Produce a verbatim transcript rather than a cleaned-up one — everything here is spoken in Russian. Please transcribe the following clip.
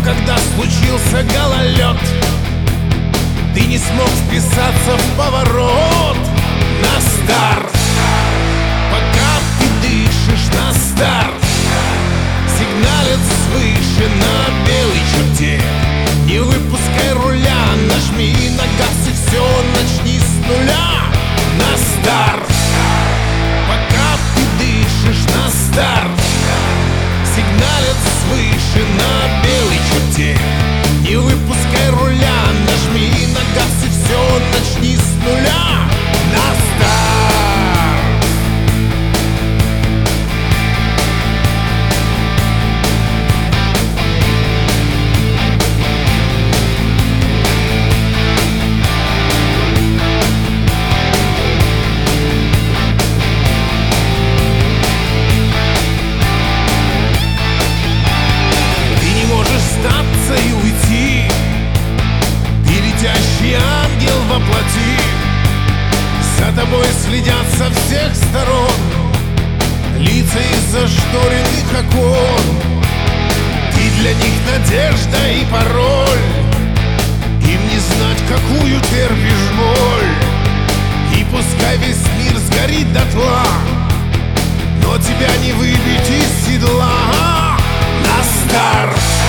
когда случился гололед, ты не смог вписаться в поворот. На старт, пока ты дышишь, на старт сигналят свыше на белой черте. Не выпускай руля, нажми на газ и все, начни с нуля. На старт, пока ты дышишь, на старт сигналят свыше на белой черте. Не выпускай руля, нажми на газ и все, начни с нуля. На старт. Ты не можешь сдаться и уйти, ты летящий ангел во плоти. За тобой следят со всех сторон лица из-за шторенных окон. Ты для них надежда и пароль, им не знать, какую терпишь боль. И пускай весь мир сгорит дотла, но тебя не выбить из седла. На старт,